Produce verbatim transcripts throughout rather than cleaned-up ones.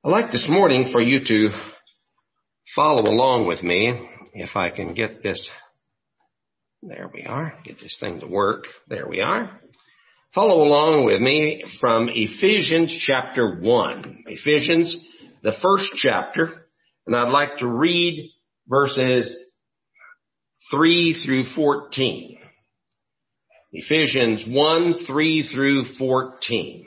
I'd like this morning for you to follow along with me, if I can get this, there we are, get this thing to work, there we are. Follow along with me from Ephesians chapter one. Ephesians, the first chapter, and I'd like to read verses three through fourteen. Ephesians one, three through fourteen.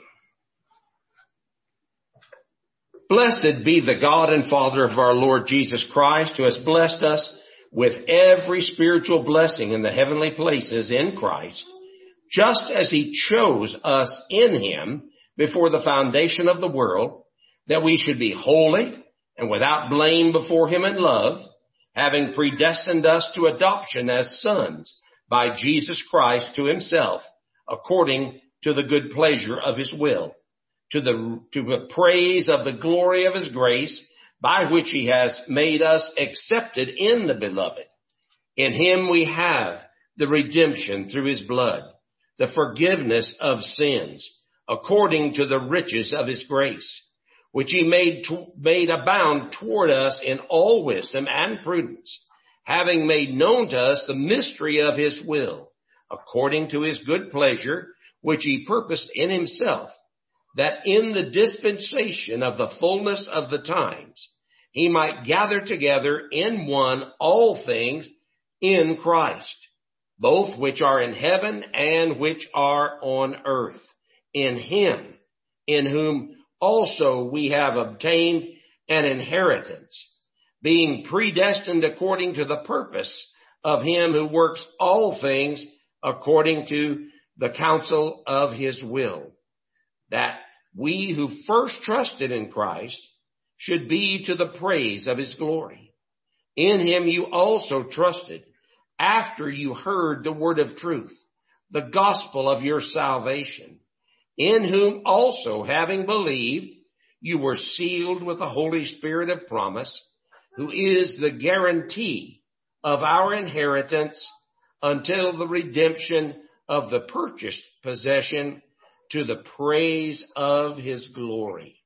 Blessed be the God and Father of our Lord Jesus Christ, who has blessed us with every spiritual blessing in the heavenly places in Christ, just as he chose us in him before the foundation of the world, that we should be holy and without blame before him in love, having predestined us to adoption as sons by Jesus Christ to himself, according to the good pleasure of his will, to the, to the praise of the glory of his grace, by which he has made us accepted in the beloved. In him we have the redemption through his blood, the forgiveness of sins, according to the riches of his grace, which he made, to, made abound toward us in all wisdom and prudence, having made known to us the mystery of his will, according to his good pleasure, which he purposed in himself, that in the dispensation of the fullness of the times, he might gather together in one all things in Christ, both which are in heaven and which are on earth, in him, in whom also we have obtained an inheritance, being predestined according to the purpose of him who works all things according to the counsel of his will, that we who first trusted in Christ should be to the praise of his glory. In him you also trusted, after you heard the word of truth, the gospel of your salvation, in whom also, having believed, you were sealed with the Holy Spirit of promise, who is the guarantee of our inheritance until the redemption of the purchased possession, to the praise of his glory.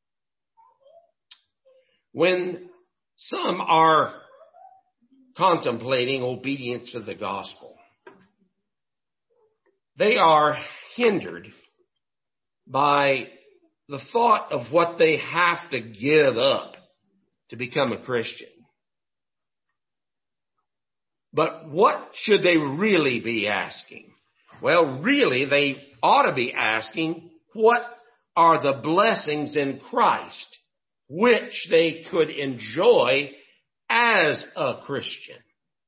When some are contemplating obedience to the gospel, they are hindered by the thought of what they have to give up to become a Christian. But what should they really be asking? Well, really, they ought to be asking, what are the blessings in Christ which they could enjoy as a Christian?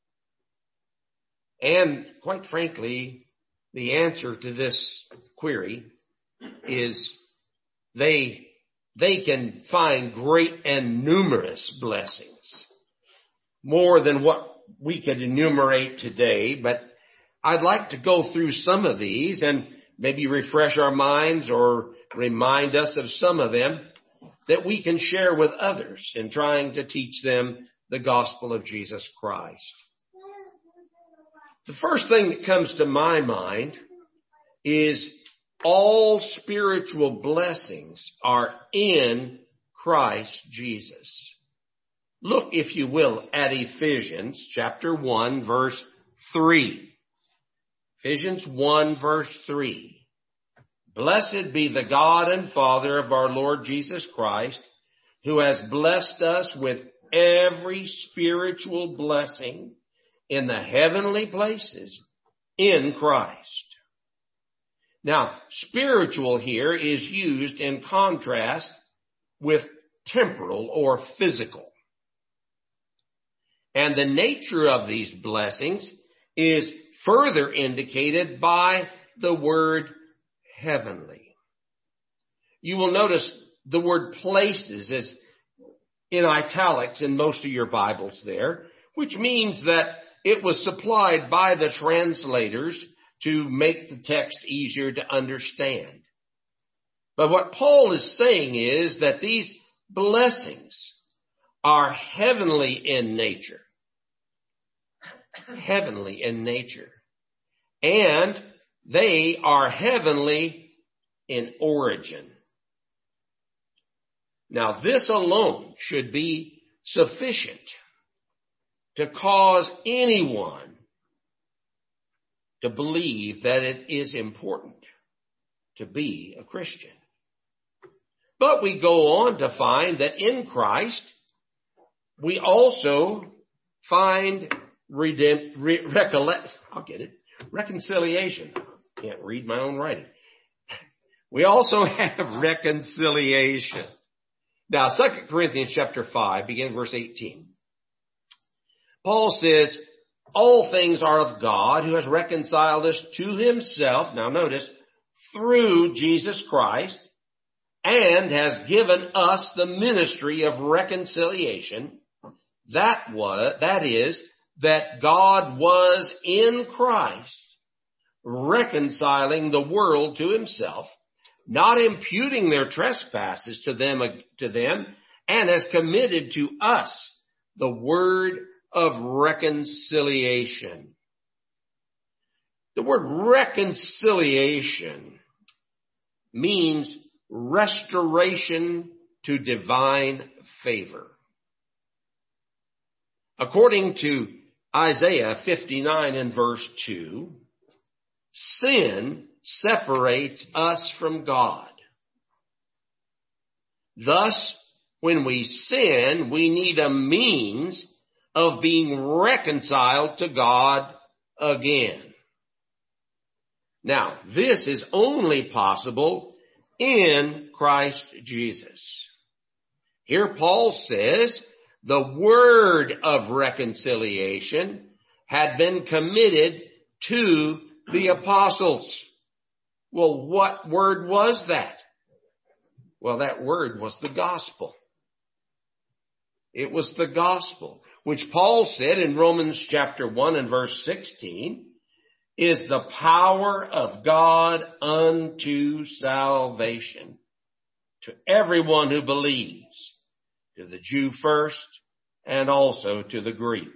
And quite frankly, the answer to this query is they, they can find great and numerous blessings, more than what we could enumerate today. But I'd like to go through some of these and maybe refresh our minds or remind us of some of them that we can share with others in trying to teach them the gospel of Jesus Christ. The first thing that comes to my mind is all spiritual blessings are in Christ Jesus. Look, if you will, at Ephesians chapter one, verse three. Ephesians one, verse three. Blessed be the God and Father of our Lord Jesus Christ, who has blessed us with every spiritual blessing in the heavenly places in Christ. Now, spiritual here is used in contrast with temporal or physical. And the nature of these blessings is further indicated by the word heavenly. You will notice the word places is in italics in most of your Bibles there, which means that it was supplied by the translators to make the text easier to understand. But what Paul is saying is that these blessings are heavenly in nature. Heavenly in nature. And they are heavenly in origin. Now, this alone should be sufficient to cause anyone to believe that it is important to be a Christian. But we go on to find that in Christ, we also find redemp- re- recollect, I'll get it, reconciliation. Can't read my own writing. We also have reconciliation. Now, Second Corinthians chapter five, begin verse eighteen. Paul says, all things are of God, who has reconciled us to himself, now notice, through Jesus Christ, and has given us the ministry of reconciliation. That was, that is, that God was in Christ, reconciling the world to himself, not imputing their trespasses to them, to them, and has committed to us the word of reconciliation. The word reconciliation means restoration to divine favor. According to Isaiah fifty-nine and verse two, sin separates us from God. Thus, when we sin, we need a means of being reconciled to God again. Now, this is only possible in Christ Jesus. Here Paul says the word of reconciliation had been committed to the apostles. Well, what word was that? Well, that word was the gospel. It was the gospel, which Paul said in Romans chapter one and verse sixteen, is the power of God unto salvation to everyone who believes, to the Jew first and also to the Greek.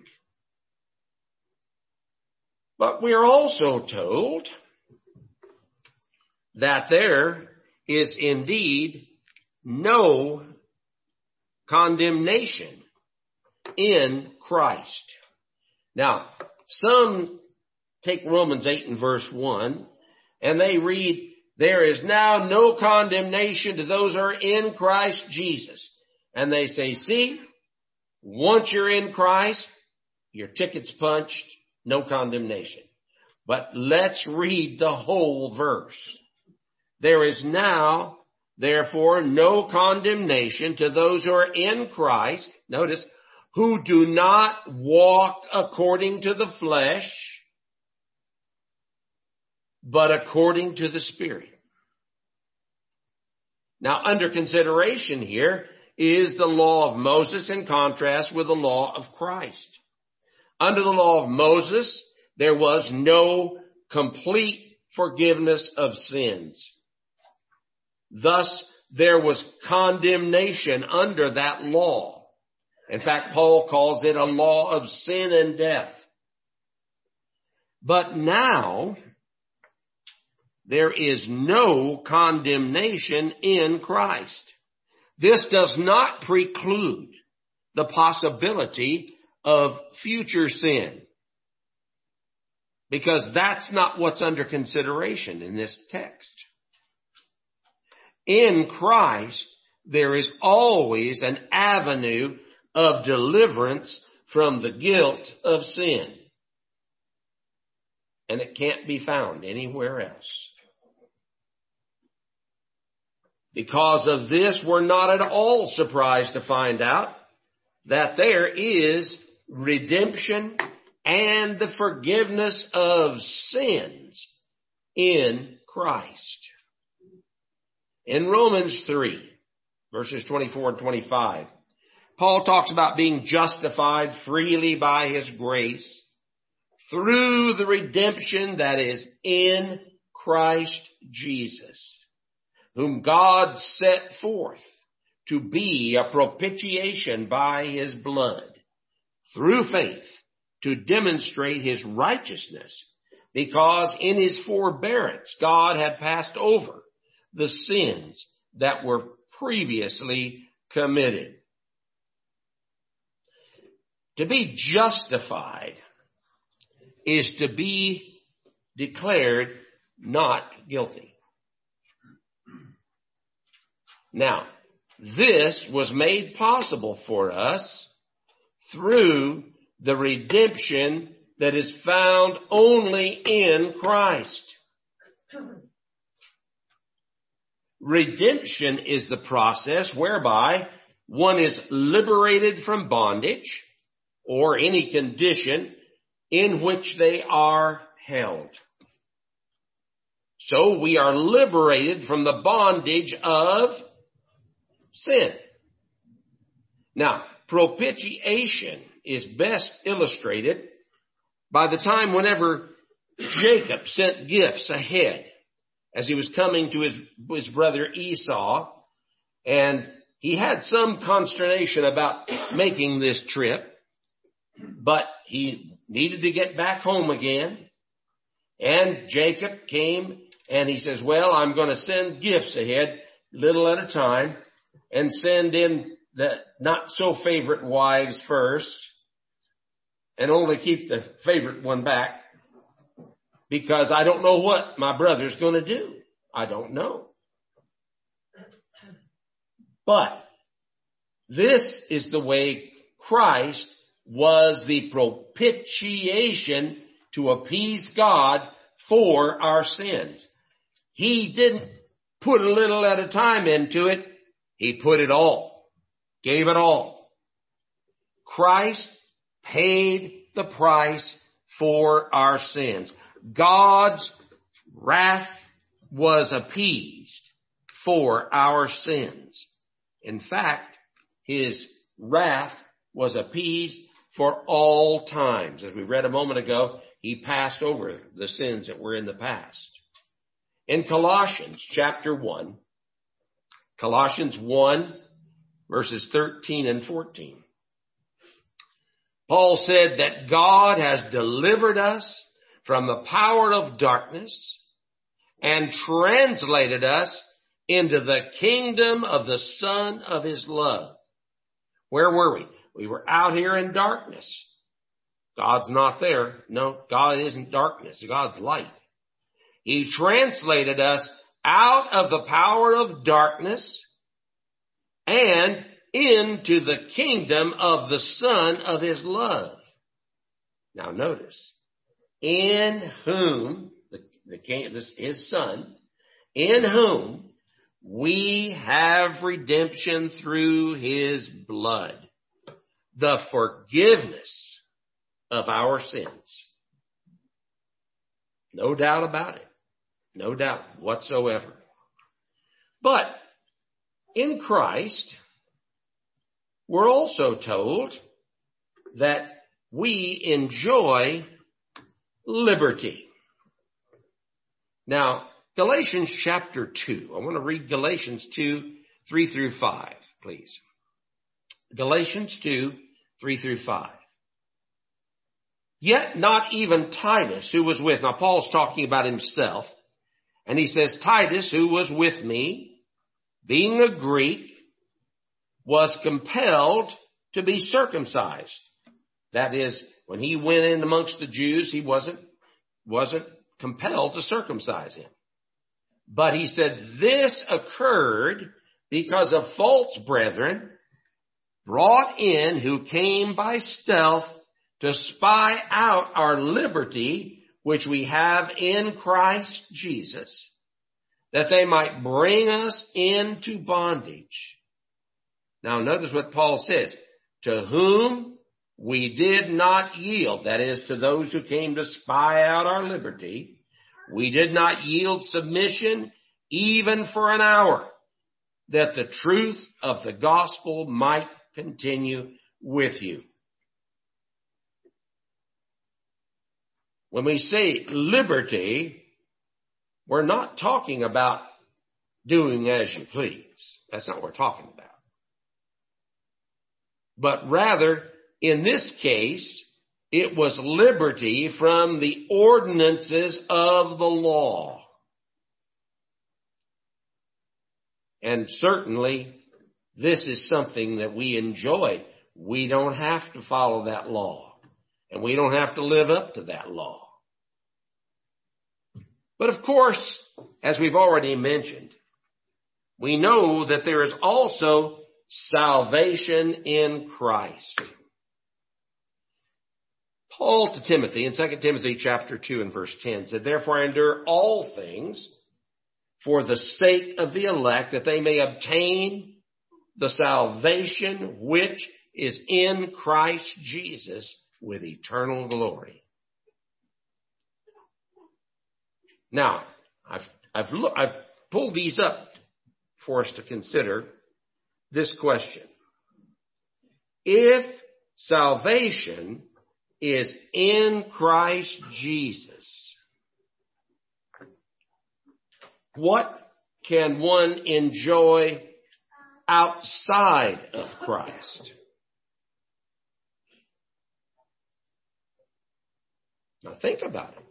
But we're also told that there is indeed no condemnation in Christ. Now, some take Romans eight and verse one, and they read, there is now no condemnation to those who are in Christ Jesus. And they say, see, once you're in Christ, your ticket's punched, no condemnation. But let's read the whole verse. There is now, therefore, no condemnation to those who are in Christ, notice, who do not walk according to the flesh, but according to the Spirit. Now, under consideration here is the law of Moses in contrast with the law of Christ. Under the law of Moses, there was no complete forgiveness of sins. Thus, there was condemnation under that law. In fact, Paul calls it a law of sin and death. But now, there is no condemnation in Christ. This does not preclude the possibility of future sin, because that's not what's under consideration in this text. In Christ, there is always an avenue of deliverance from the guilt of sin, and it can't be found anywhere else. Because of this, we're not at all surprised to find out that there is redemption and the forgiveness of sins in Christ. In Romans three, verses twenty-four and twenty-five, Paul talks about being justified freely by his grace through the redemption that is in Christ Jesus, whom God set forth to be a propitiation by his blood, through faith, to demonstrate his righteousness, because in his forbearance God had passed over the sins that were previously committed. To be justified is to be declared not guilty. Now, this was made possible for us through the redemption that is found only in Christ. Redemption is the process whereby one is liberated from bondage or any condition in which they are held. So we are liberated from the bondage of sin. Now, propitiation is best illustrated by the time whenever Jacob sent gifts ahead as he was coming to his, his brother Esau, and he had some consternation about making this trip, but he needed to get back home again. And Jacob came and he says, well, I'm going to send gifts ahead, little at a time, and send in the not so favorite wives first, and only keep the favorite one back, because I don't know what my brother's going to do. I don't know. But this is the way Christ was the propitiation to appease God for our sins. He didn't put a little at a time into it. He put it all, gave it all. Christ paid the price for our sins. God's wrath was appeased for our sins. In fact, his wrath was appeased for all times. As we read a moment ago, he passed over the sins that were in the past. In Colossians chapter one, Colossians one, verses thirteen and fourteen, Paul said that God has delivered us from the power of darkness and translated us into the kingdom of the Son of his love. Where were we? We were out here in darkness. God's not there. No, God isn't darkness. God's light. He translated us out of the power of darkness and into the kingdom of the Son of his love. Now notice, in whom, the, the king, this, his Son, in whom we have redemption through his blood, the forgiveness of our sins. No doubt about it. No doubt whatsoever. But in Christ, we're also told that we enjoy liberty. Now, Galatians chapter two. I want to read Galatians two, three through five, please. Galatians two, three through five. Yet not even Titus, who was with, now Paul's talking about himself, and he says, Titus, who was with me, being a Greek, was compelled to be circumcised. That is, when he went in amongst the Jews, he wasn't, wasn't compelled to circumcise him. But he said, this occurred because of false brethren brought in who came by stealth to spy out our liberty, which we have in Christ Jesus, that they might bring us into bondage. Now notice what Paul says, to whom we did not yield, that is, to those who came to spy out our liberty, we did not yield submission even for an hour, that the truth of the gospel might continue with you. When we say liberty, we're not talking about doing as you please. That's not what we're talking about. But rather, in this case, it was liberty from the ordinances of the law. And certainly, this is something that we enjoy. We don't have to follow that law, and we don't have to live up to that law. But of course, as we've already mentioned, we know that there is also salvation in Christ. Paul to Timothy in Second Timothy chapter two and verse ten said, "Therefore I endure all things for the sake of the elect, that they may obtain the salvation which is in Christ Jesus with eternal glory." Now, I've, I've, look, I've pulled these up for us to consider this question. If salvation is in Christ Jesus, what can one enjoy outside of Christ? Now think about it.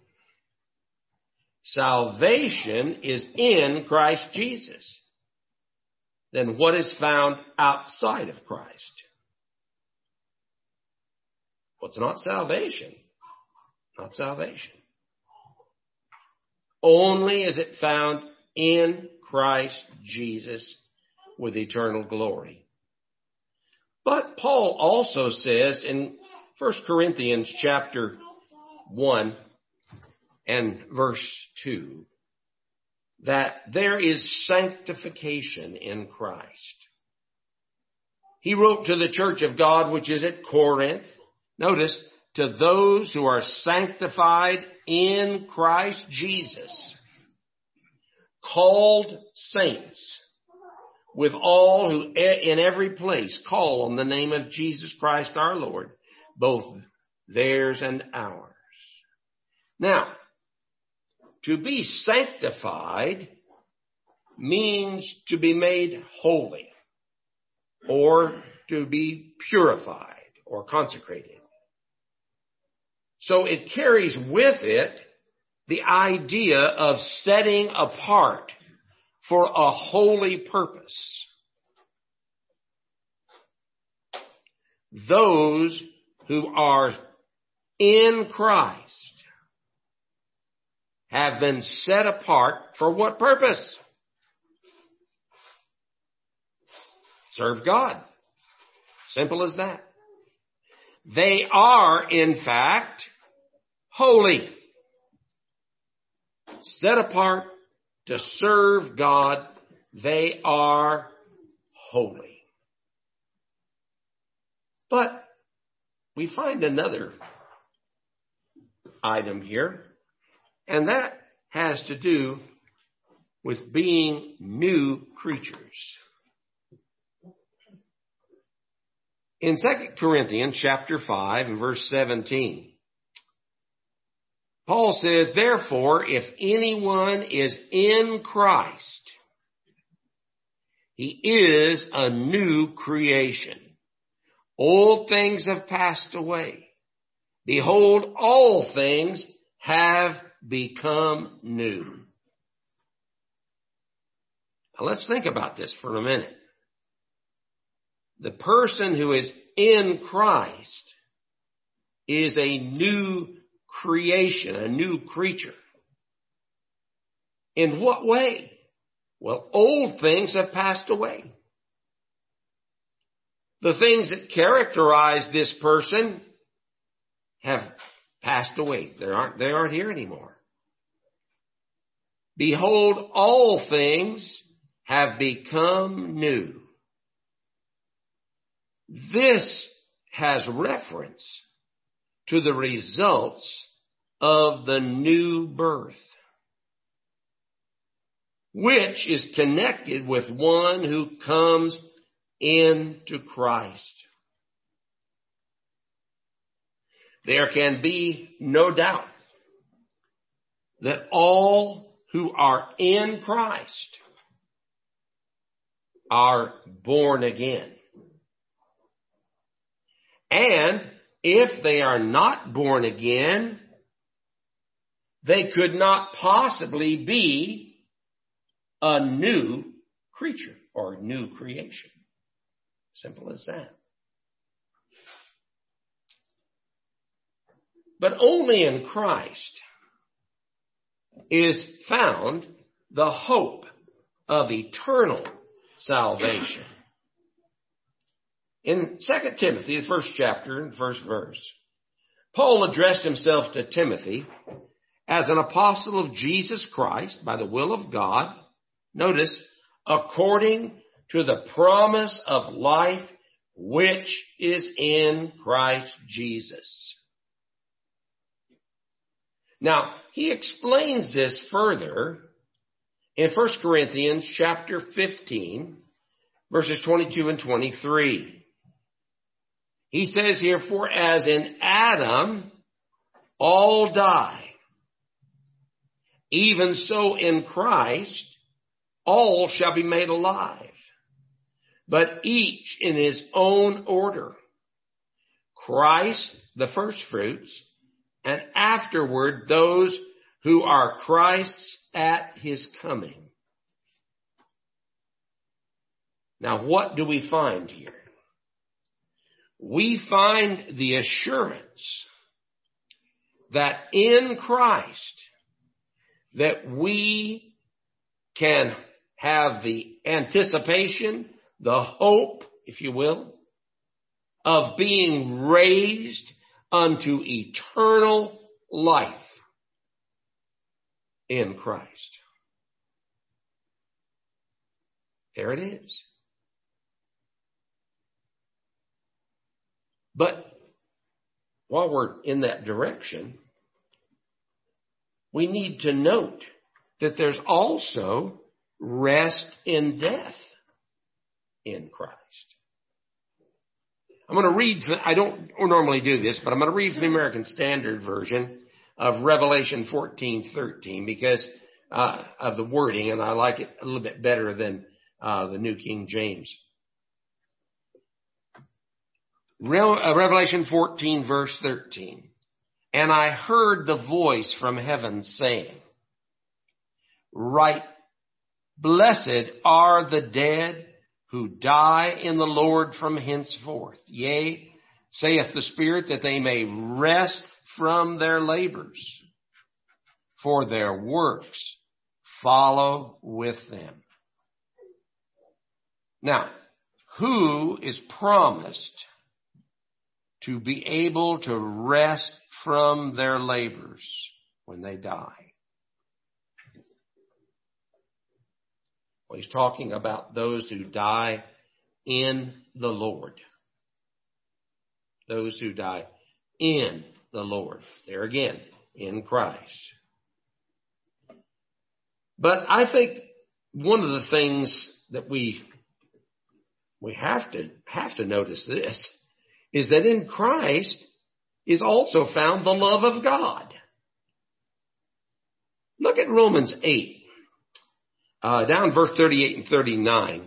Salvation is in Christ Jesus. Then what is found outside of Christ? Well, it's not salvation. Not salvation. Only is it found in Christ Jesus with eternal glory. But Paul also says in First Corinthians chapter one and verse two that there is sanctification in Christ. He wrote to the church of God which is at Corinth, notice, to those who are sanctified in Christ Jesus, called saints, with all who in every place call on the name of Jesus Christ our Lord, both theirs and ours. Now, to be sanctified means to be made holy, or to be purified or consecrated. So it carries with it the idea of setting apart for a holy purpose. Those who are in Christ have been set apart for what purpose? Serve God. Simple as that. They are, in fact, holy. Set apart to serve God. They are holy. But we find another item here, and that has to do with being new creatures. In Second Corinthians chapter five and verse seventeen, Paul says, "Therefore, if anyone is in Christ, he is a new creation. Old things have passed away. Behold, all things have become new." Now let's think about this for a minute. The person who is in Christ is a new creation, a new creature. In what way? Well, old things have passed away. The things that characterize this person have passed away. They aren't, they aren't here anymore. Behold, all things have become new. This has reference to the results of the new birth, which is connected with one who comes into Christ. There can be no doubt that all who are in Christ are born again. And if they are not born again, they could not possibly be a new creature or new creation. Simple as that. But only in Christ is found the hope of eternal salvation. In Second Timothy, the first chapter and first verse, Paul addressed himself to Timothy as an apostle of Jesus Christ by the will of God. Notice, according to the promise of life which is in Christ Jesus. Now, he explains this further in First Corinthians chapter fifteen, verses twenty-two and twenty-three. He says here, for as in Adam all die, even so in Christ all shall be made alive, but each in his own order. Christ, the firstfruits, and afterward those who are Christ's at his coming. Now, what do we find here? We find the assurance that in Christ that we can have the anticipation, the hope, if you will, of being raised unto eternal life in Christ. There it is. But while we're in that direction, we need to note that there's also rest in death in Christ. I'm going to read, I don't normally do this, but I'm going to read from the American Standard Version of Revelation fourteen thirteen because uh, of the wording, and I like it a little bit better than uh, the New King James. Revelation fourteen, verse thirteen. And I heard the voice from heaven saying, Right, blessed are the dead who die in the Lord from henceforth. Yea, saith the Spirit, that they may rest from their labors, for their works follow with them. Now, who is promised to be able to rest from their labors when they die? Well, he's talking about those who die in the Lord. Those who die in the Lord. There again, in Christ. But I think one of the things that we we have to have to notice this is that in Christ is also found the love of God. Look at Romans eight. Uh, down verse thirty-eight and thirty-nine.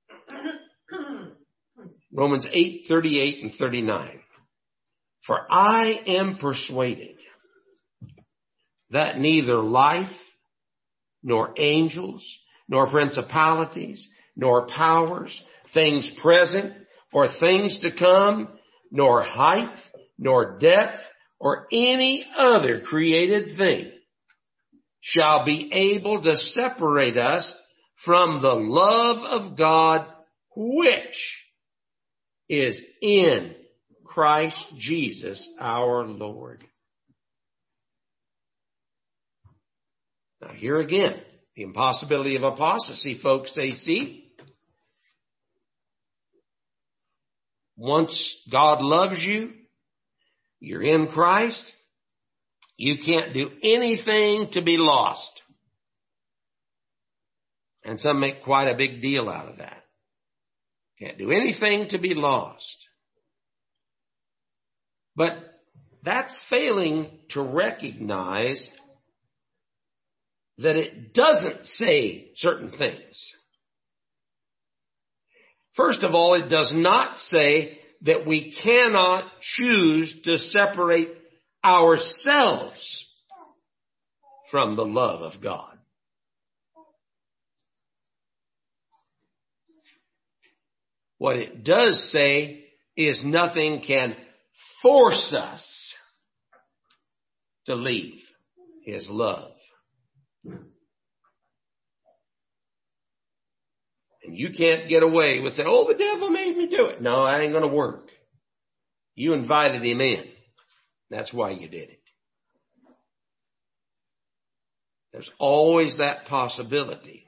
Romans eight, thirty-eight and thirty-nine. For I am persuaded that neither life, nor angels, nor principalities, nor powers, things present, or things to come, nor height, nor depth, or any other created thing shall be able to separate us from the love of God, which is in Christ Jesus our Lord. Now here again, the impossibility of apostasy, folks, they see. Once God loves you, you're in Christ, you can't do anything to be lost. And some make quite a big deal out of that. Can't do anything to be lost. But that's failing to recognize that it doesn't say certain things. First of all, it does not say that we cannot choose to separate ourselves from the love of God. What it does say is nothing can force us to leave His love. And you can't get away with saying, oh, the devil made me do it. No, that ain't going to work. You invited him in. That's why you did it. There's always that possibility.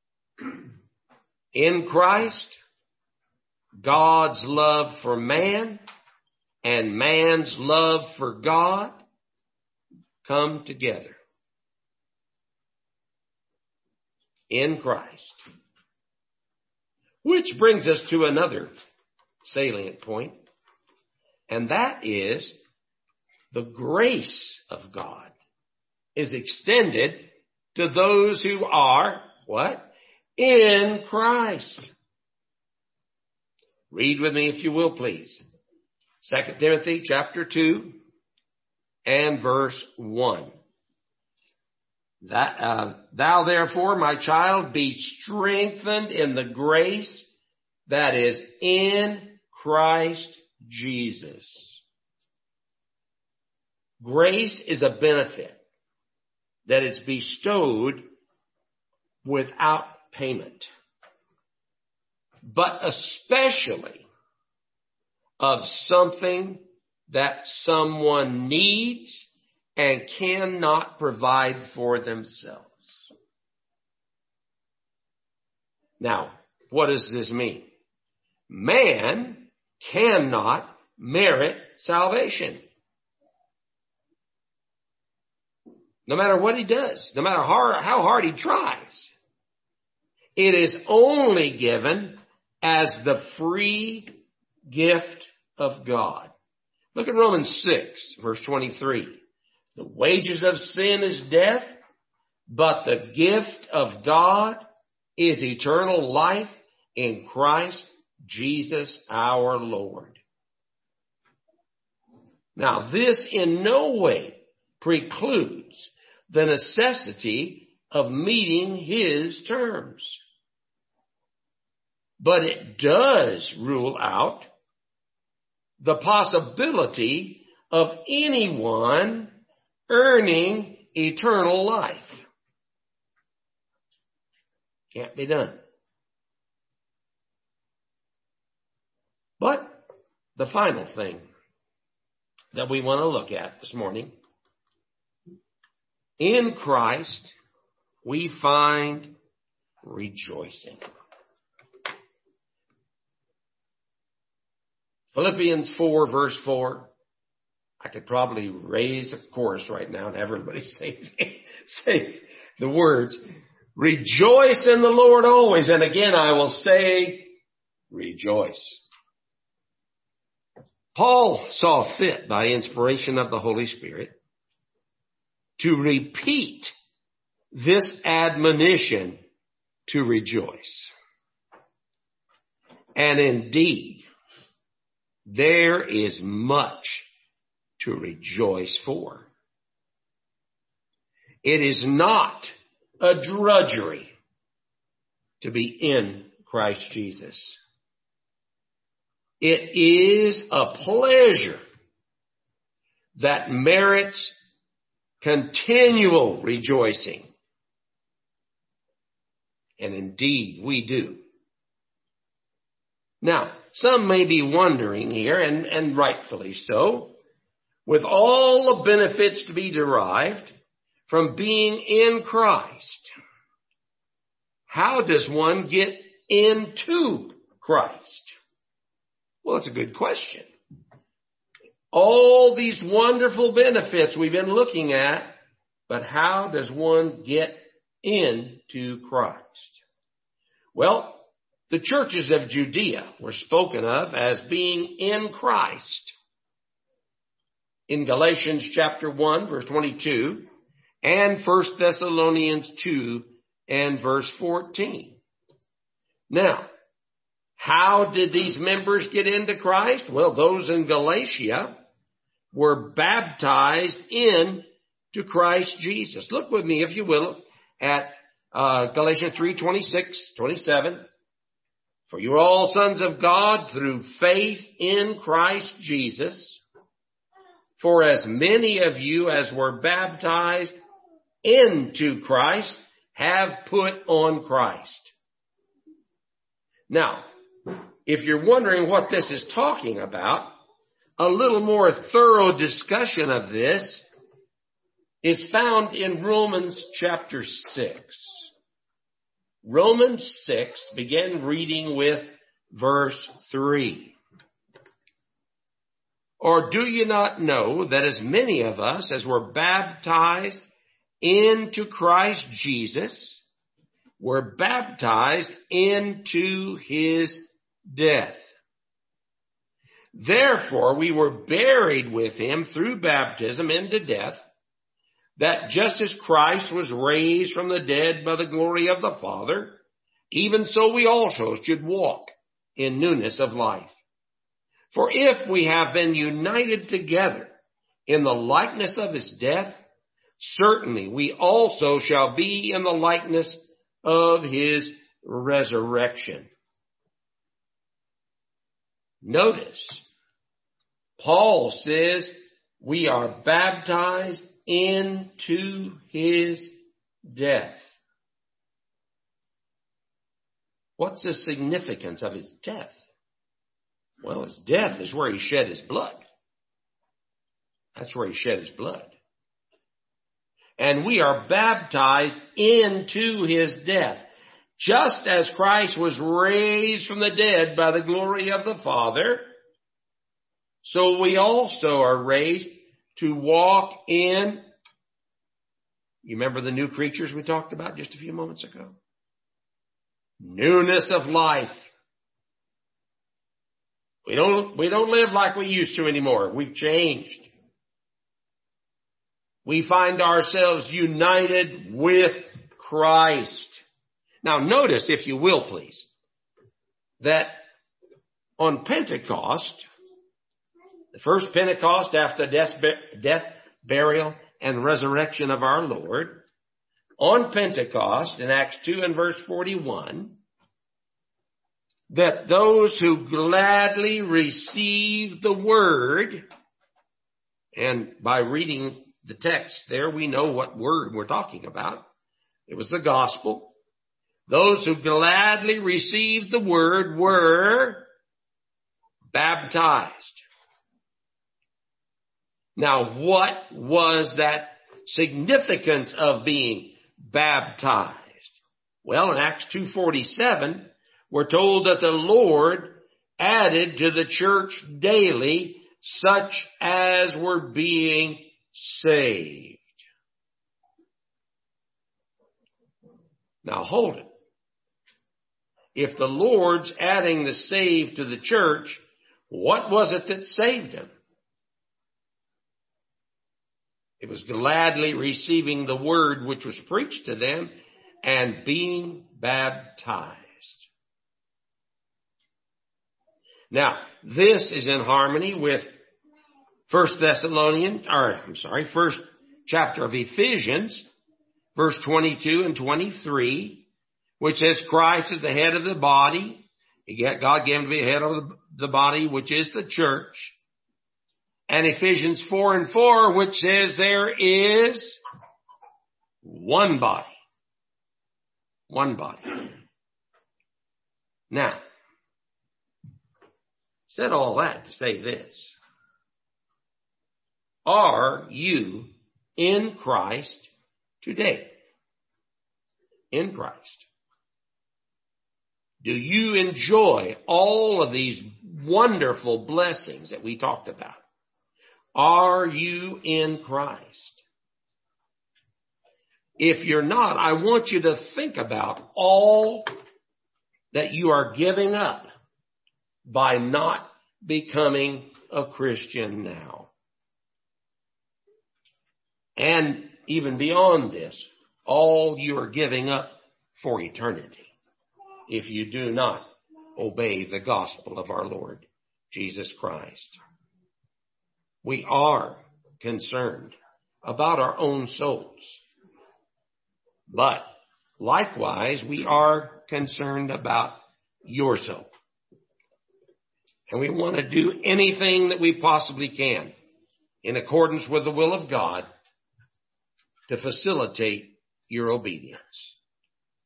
In Christ, God's love for man and man's love for God come together. In Christ. Which brings us to another salient point, and that is the grace of God is extended to those who are, what? In Christ. Read with me if you will, please. Second Timothy chapter two and verse one. That, uh, thou therefore, my child, be strengthened in the grace that is in Christ Jesus. Grace is a benefit that is bestowed without payment, but especially of something that someone needs and cannot provide for themselves. Now, what does this mean? Man cannot merit salvation. No matter what he does, no matter how, how hard he tries. It is only given as the free gift of God. Look at Romans six, verse twenty-three. The wages of sin is death, but the gift of God is eternal life in Christ Jesus our Lord. Now, this in no way precludes the necessity of meeting His terms. But it does rule out the possibility of anyone earning eternal life. Can't be done. But the final thing that we want to look at this morning, in Christ we find rejoicing. Philippians four, verse four. I could probably raise a chorus right now and everybody say, say the words, rejoice in the Lord always. And again, I will say, rejoice. Paul saw fit by inspiration of the Holy Spirit to repeat this admonition to rejoice. And indeed, there is much to rejoice for. It is not a drudgery to be in Christ Jesus. It is a pleasure that merits continual rejoicing. And indeed, we do. Now, some may be wondering here, and, and rightfully so, with all the benefits to be derived from being in Christ, how does one get into Christ? Well, it's a good question. All these wonderful benefits we've been looking at, but how does one get into Christ? Well, the churches of Judea were spoken of as being in Christ. In Galatians chapter one, verse twenty-two, and First Thessalonians two and verse fourteen. Now, how did these members get into Christ? Well, those in Galatia were baptized into Christ Jesus. Look with me, if you will, at uh, Galatians three, twenty-six, twenty-seven. For you are all sons of God through faith in Christ Jesus. For as many of you as were baptized into Christ have put on Christ. Now, if you're wondering what this is talking about, a little more thorough discussion of this is found in Romans chapter six. Romans six, begin reading with verse three. Or do you not know that as many of us as were baptized into Christ Jesus were baptized into his death? Therefore we were buried with him through baptism into death, that just as Christ was raised from the dead by the glory of the Father, even so we also should walk in newness of life. For if we have been united together in the likeness of his death, certainly we also shall be in the likeness of his resurrection. Notice, Paul says we are baptized into his death. What's the significance of his death? Well, his death is where he shed his blood. That's where he shed his blood. And we are baptized into his death. Just as Christ was raised from the dead by the glory of the Father, so we also are raised to walk in, you remember the new creatures we talked about just a few moments ago? Newness of life. We don't, we don't live like we used to anymore. We've changed. We find ourselves united with Christ. Now notice, if you will please, that on Pentecost, the first Pentecost after death, death, burial, and resurrection of our Lord, on Pentecost in Acts two and verse forty-one, that those who gladly received the word, and by reading the text there, we know what word we're talking about. It was the gospel. Those who gladly received the word were baptized. Now, what was that significance of being baptized? Well, in Acts two forty-seven, we're told that the Lord added to the church daily such as were being saved. Now hold it. If the Lord's adding the saved to the church, what was it that saved them? It was gladly receiving the word which was preached to them and being baptized. Now, this is in harmony with First Thessalonians, or I'm sorry, first chapter of Ephesians, verse twenty-two and twenty-three, which says Christ is the head of the body. God gave him to be the head of the body, which is the church. And Ephesians four and four, which says there is one body. One body. Now, said all that to say this. Are you in Christ today? In Christ. Do you enjoy all of these wonderful blessings that we talked about? Are you in Christ? If you're not, I want you to think about all that you are giving up by not becoming a Christian now. And even beyond this, all you are giving up for eternity if you do not obey the gospel of our Lord Jesus Christ. We are concerned about our own souls, but likewise we are concerned about your soul. And we want to do anything that we possibly can in accordance with the will of God to facilitate your obedience.